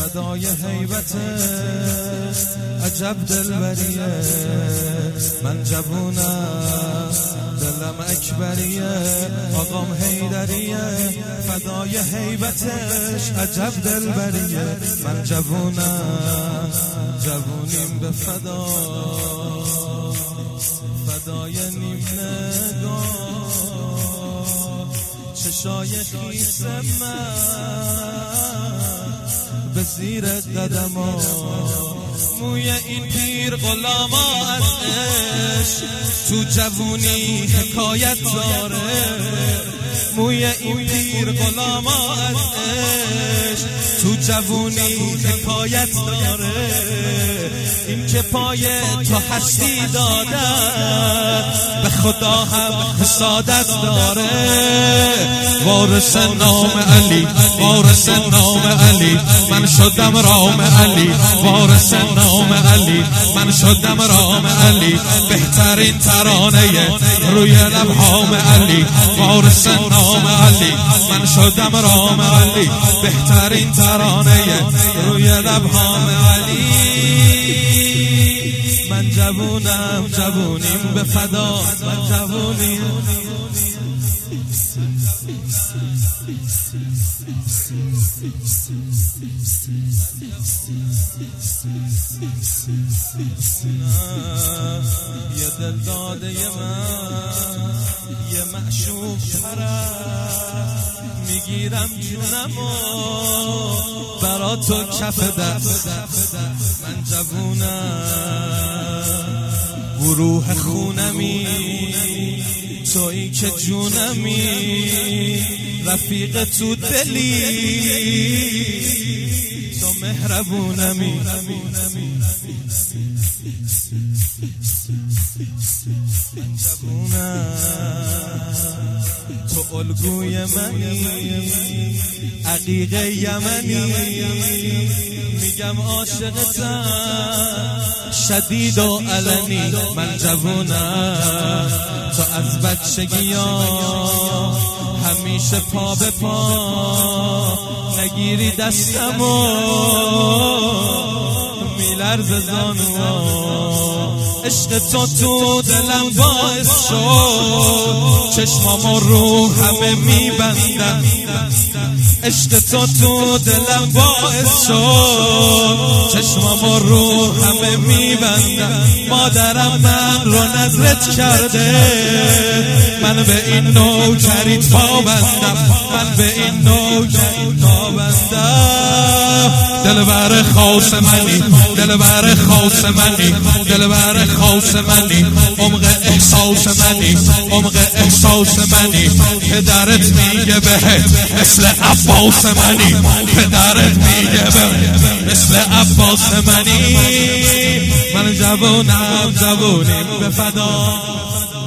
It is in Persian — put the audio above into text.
فدای هیبت عجب دلبریه، من جوونم دلم اکبریه، آقام حیدریه فدای هیبتش عجب دلبریه، من جوونم جوونیم به فدای نیم نگاه چشای خیس من به زیر قدما، موی این پیر غلاما از عشق تو جوونی حکایت داره، موی این پیر غلاما از عشق تو جوونی حکایت داره، این که پای تو هستی داده به خدا هم حسادت داره، وارث نام علی وارث نام علی من شدم رام علی، وارث نام علی من شدم رام علی، بهترین ترانه روی لبهام علی، وارث نام علی من شدم رام علی، بهترین ترانه روی لبهام علی، من جوونم جوونیم به فدا، من جوونیم یه دل داده من یه معشوق پرست، میگیرم جونمو برا تو کف دست، من جوونم گروه خونمی تویی که جونمی، رفیق تو دلی تو مهربونمی، من جوونم تو الگوی منی، عقیق یمنی، میگم عاشقتم شدید و علنی، من جوونم تو از بچگی‌ها همیشه پا به پا، نگیری دستمو میلرزه زانوها، عشق تو دلم باعث شد چشمامو رو همه میبندم، عشق تو دلم باعث شد چشمامو رو همه میبندم، مادرم من رو نظرت کرده، من به این نوکریت پابندم، من به این نوکریت پابندم، دلبر خاص منی دلبر خاص منی دلبر خاص منی، عمق احساس منی عمق احساس منی، پدرت میگه بهت مثل عباس منی، پدرت میگه بهت مثل عباس منی، من جوونم جوونیم به فدا.